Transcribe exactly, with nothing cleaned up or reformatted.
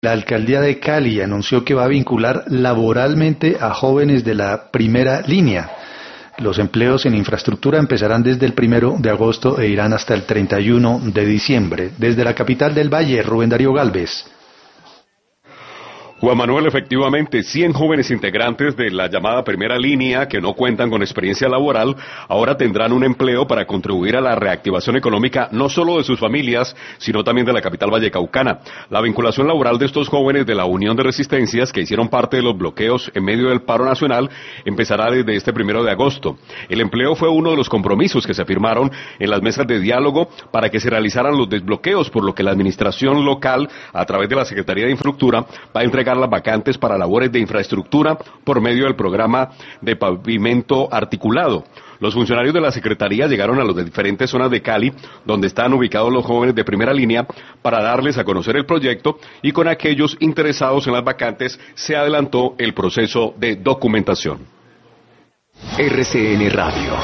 La alcaldía de Cali anunció que va a vincular laboralmente a jóvenes de la primera línea. Los empleos en infraestructura empezarán desde el primero de agosto e irán hasta el treinta y uno de diciembre. Desde la capital del Valle, Rubén Darío Gálvez. Juan Manuel, efectivamente, cien jóvenes integrantes de la llamada primera línea que no cuentan con experiencia laboral ahora tendrán un empleo para contribuir a la reactivación económica no solo de sus familias, sino también de la capital vallecaucana. La vinculación laboral de estos jóvenes de la Unión de Resistencias que hicieron parte de los bloqueos en medio del paro nacional empezará desde este primero de agosto. El empleo fue uno de los compromisos que se firmaron en las mesas de diálogo para que se realizaran los desbloqueos, por lo que la administración local, a través de la Secretaría de Infraestructura, va a entregar las vacantes para labores de infraestructura por medio del programa de pavimento articulado. Los funcionarios de la Secretaría llegaron a las diferentes zonas de Cali, donde están ubicados los jóvenes de primera línea, para darles a conocer el proyecto, y con aquellos interesados en las vacantes se adelantó el proceso de documentación. R C N Radio.